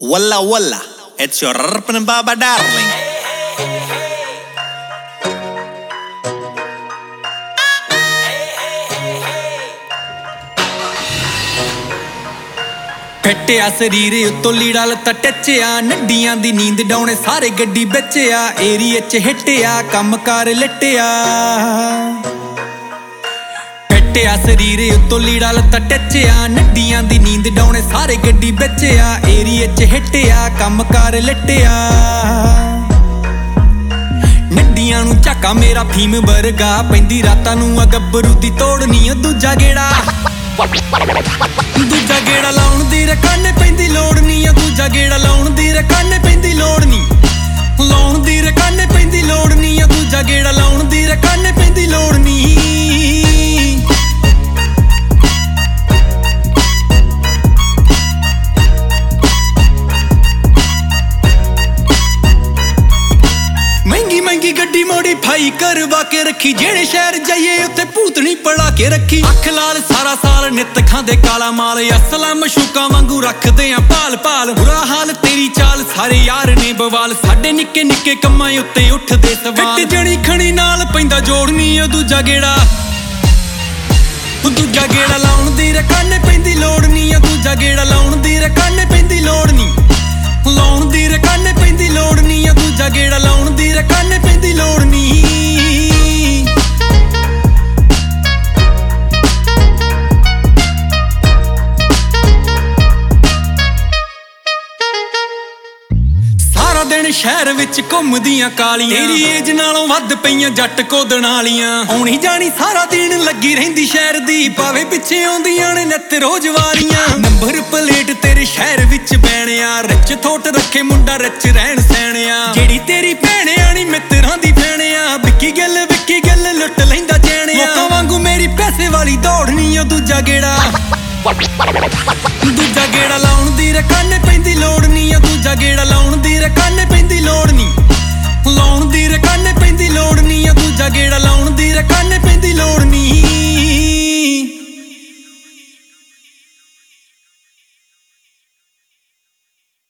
Walla walla, it's your Rpan Baba darling. ਫੱਟਿਆ ਸਰੀਰ ਉੱਤੋਂ ਲੀੜਾ ਲੱਤਾ ਟੱਚਿਆ ਨੱਡੀਆਂ ਦੀ ਨੀਂਦ ਡਾਉਣੇ ਸਾਰੇ ਗੱਡੀ ਵਿੱਚਿਆ ਏਰੀਏ 'ਚ ਹਿੱਟਿਆ ਕੰਮ ਕਾਰ ਲਟਿਆ ਫੱਟਿਆ ਸਰੀਰ ਉੱਤੋਂ ਲੀੜਾ ਲੱਤਾ ਟੱਚਿਆ ਨੱਡੀਆਂ ਦੀ ਨੀਂਦ ਡਾਉਣੇ ਸਾਰੇ ਗੱਡੀ ਵਿੱਚਿਆ ਏਰੀਏ 'ਚ ਹਿੱਟਿਆ ਕੰਮ ਕਾਰ ਲਟਿਆ ਨੱਡੀਆਂ ਨੂੰ ਝਾਕਾ ਮੇਰਾ ਫੀਮ ਵਰਗਾ ਪੈਂਦੀ ਰਾਤਾਂ ਨੂੰ ਗੱਭਰੂ ਦੀ ਤੋੜਨੀ ਦੂਜਾ ਗੇੜਾ ਦੂਜਾ ਗੇੜਾ ਲਾਉਣ ਦੀ ਰਕਾਨੇ ਪੈਂਦੀ ਲੋੜ ਨੀ ਆ ਦੂਜਾ ਗੇੜਾ ਲਾਉਣ ਦੀ ਰਕਾਨੇ ਪੈਂਦੀ ਲੋੜ ਨੀ ਲਾਉਣ ਦੀ ਰਕਾਨੇ ਪੈਂਦੀ ਲੋੜ ਨੀ ਆ ਦੂਜਾ ਗੇੜਾ ਲਾਉਣ ਦੀ ਰਕਾਨੇ ਪੈਂਦੀ ਲੋੜ ਨੀ ਮਹਿੰਗੀ ਗੱਡੀ ਮੋਡੀਫਾਈ ਕਰਵਾ ਕੇ ਰੱਖੀ ਜਿਹੜੇ ਸ਼ਹਿਰ ਜਾਈਏ ਉੱਥੇ ਭੂਤਣੀ ਪੜਾ ਕੇ ਰੱਖੀ ਅੱਖ ਲਾਲ ਸਾਰਾ ਸਾਲ ਨਿੱਤ ਖਾਂਦੇ ਕਾਲਾ ਮਾਲ ਅਸਲਾਂ ਮਸ਼ੂਕਾਂ ਵਾਂਗੂ ਰੱਖਦੇ ਆ ਭਾਲ ਬੁਰਾ ਹਾਲ ਤੇਰੀ ਚਾਲ ਸਾਰੇ ਯਾਰ ਨੇ ਬਵਾਲ ਸਾਡੇ ਨਿੱਕੇ ਨਿੱਕੇ ਕੰਮਾਂ ਉੱਤੇ ਉੱਠਦੇ ਸਵਾਲ ਫਿੱਟ ਜਣੀ ਖਣੀ ਨਾਲ ਪੈਂਦਾ ਜੋੜਨੀ ਉਹ ਦੂਜਾ ਗੇੜਾ ਲਾਉਣ ਦੀ ਰਕਾਨੇ ਪੈਂਦੀ ਲੋੜ ਨੀ ਆ ਦੂਜਾ ਗੇੜਾ ਲਾਉਣ ਦੀ ਰਕਾਨੇ ਪੈਂਦੀ ਲੋੜ ਨੀ ਲਾਉਣ ਦੀ ਰਕਾਨੇ ਪੈਂਦੀ ਲੋੜ ਨੀ ਆ ਦੂਜਾ ਗੇੜਾ ਲਾਉਣ ਦੀ ਰਕਾਨੇ ਪੈਂਦੀ ਲੋੜ ਨੀ ਸਾਰਾ ਦਿਨ ਸ਼ਹਿਰ ਵਿੱਚ ਘੁੰਮਦੀਆਂ ਕਾਲੀਆਂ ਤੇਰੀ ਏਜ ਨਾਲੋਂ ਵੱਧ ਪਈਆਂ ਜੱਟ ਕੋਦਣ ਵਾਲੀਆਂ ਆਉਣੀ ਜਾਣੀ ਸਾਰਾ ਦਿਨ ਲੱਗੀ ਰਹਿੰਦੀ ਸ਼ਹਿਰ ਦੀ ਭਾਵੇਂ ਪਿੱਛੇ ਆਉਂਦੀਆਂ ਨੇ ਨਿੱਤ ਰੋਜ਼ ਵਾਲੀਆਂ ਨੰਬਰ ਪਲੇਟ ਤੇਰੇ ਸ਼ਹਿਰ ਵਿੱਚ ਬੈਣਿਆ ਰਿਚ ਥੋਟ ਰੱਖੇ ਮੁੰਡਾ ਰਿਚ ਰਹਿਣ ਸੈਣਿਆ ਜਿਹੜੀ ਤੇਰੀ ਭੈਣਿਆ ਨੀ ਮਿੱਤਰਾਂ ਦੀ ਭੈਣਿਆ ਵਿੱਕੀ ਗੱਲ ਲੁੱਟ ਲੈਂਦਾ ਚੈਣਿਆ ਲੋਕਾਂ ਵਾਂਗੂ ਮੇਰੀ ਪੈਸੇ ਵਾਲੀ ਦੌੜ ਨੀ ਉਹ ਦੂਜਾ ਗੇੜਾ ਲਾਉਣ ਦੀ ਰਕਾਨੇ